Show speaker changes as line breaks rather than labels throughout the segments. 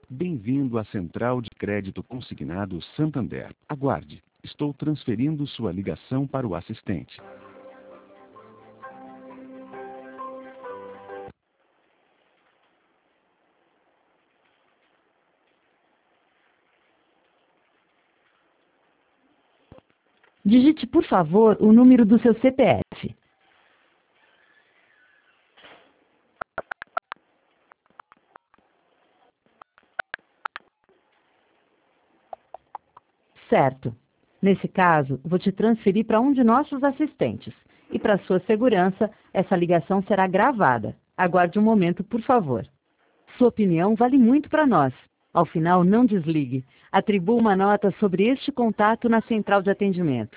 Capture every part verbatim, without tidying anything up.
Bem-vindo à Central de Crédito Consignado Santander. Aguarde. Estou transferindo sua ligação para o assistente.
Digite, por favor, o número do seu C P F. Certo. Nesse caso, vou te transferir para um de nossos assistentes. E para sua segurança, essa ligação será gravada. Aguarde um momento, por favor. Sua opinião vale muito para nós. Ao final, não desligue. Atribua uma nota sobre este contato na central de atendimento.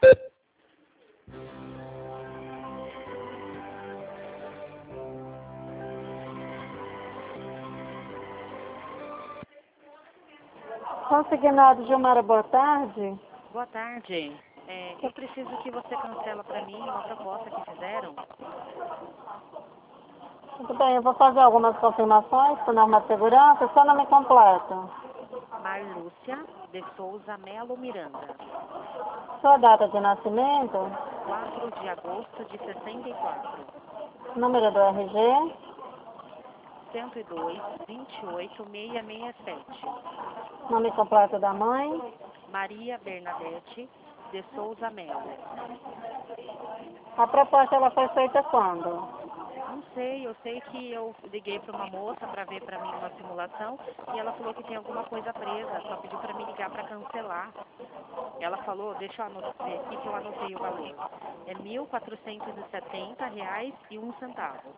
Consignado Gilmara, boa tarde.
Boa tarde. É, eu preciso que você cancela para mim uma proposta que fizeram.
Tudo bem, eu vou fazer algumas confirmações por norma de segurança. Seu nome completo.
Marlúcia de Souza Melo Miranda.
Sua data de nascimento.
quatro de agosto de sessenta e quatro.
Número do R G.
cento e dois, vinte e oito, seiscentos e sessenta e sete.
Nome completo da mãe.
Maria Bernadette de Souza Melo.
A proposta ela foi feita quando?
Não sei, eu sei que eu liguei para uma moça para ver para mim uma simulação e ela falou que tem alguma coisa presa, só pediu para me ligar para cancelar. Ela falou, deixa eu anotar aqui que eu anotei o valor. É mil quatrocentos e setenta reais e um centavo.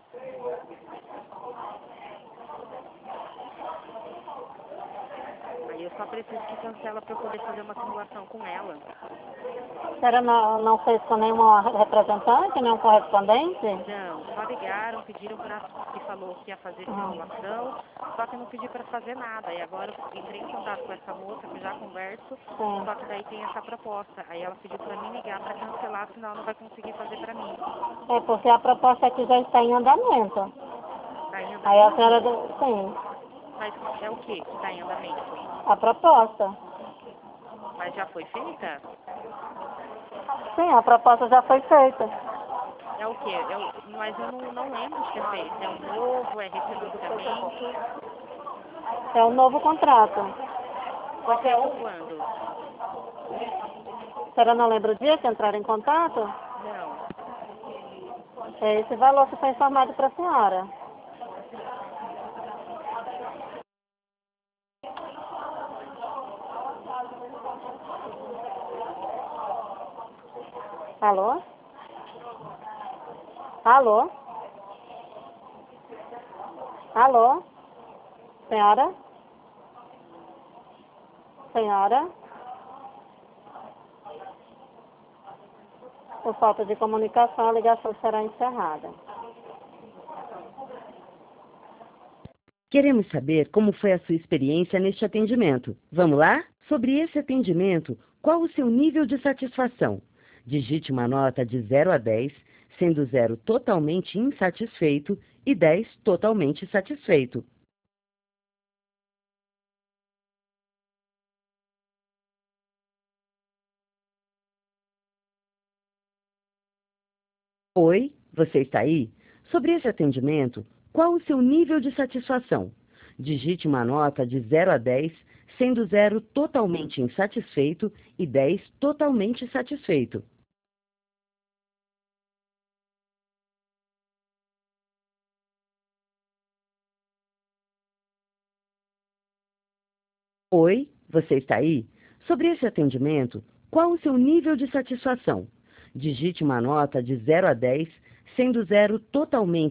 Aí eu só preciso que cancela para eu poder fazer uma simulação com ela.
A senhora não, não fez com nenhuma representante, nenhum correspondente?
Não, só ligaram, pediram para que falou que ia fazer simulação, só que eu não pedi para fazer nada. E agora eu entrei em contato com essa moça, que eu já converso,
Sim.
só que daí tem essa proposta. Aí ela pediu para mim ligar para cancelar, senão ela não vai conseguir fazer para mim.
É porque a proposta aqui já está em andamento.
Tá em andamento?
Aí a senhora... Sim.
Mas é o que que está em andamento?
A proposta.
Mas já foi feita?
Sim, a proposta já foi feita.
É o quê? É o... Mas eu não, não lembro de ter feito. É um novo, é refinanciamento.
É um novo contrato.
Foi feito quando?
A senhora não lembra o dia que entraram em contato?
Não.
É esse valor que foi informado para a senhora. Alô? Alô? Alô? Senhora? Senhora? Por falta de comunicação, a ligação será encerrada.
Queremos saber como foi a sua experiência neste atendimento. Vamos lá? Sobre esse atendimento, qual o seu nível de satisfação? Digite uma nota de zero a dez, sendo zero totalmente insatisfeito e dez totalmente satisfeito. Oi, você está aí? Sobre esse atendimento, qual o seu nível de satisfação? Digite uma nota de zero a dez, sendo zero totalmente insatisfeito e dez totalmente satisfeito. Oi, você está aí? Sobre esse atendimento, qual o seu nível de satisfação? Digite uma nota de zero a dez, sendo zero totalmente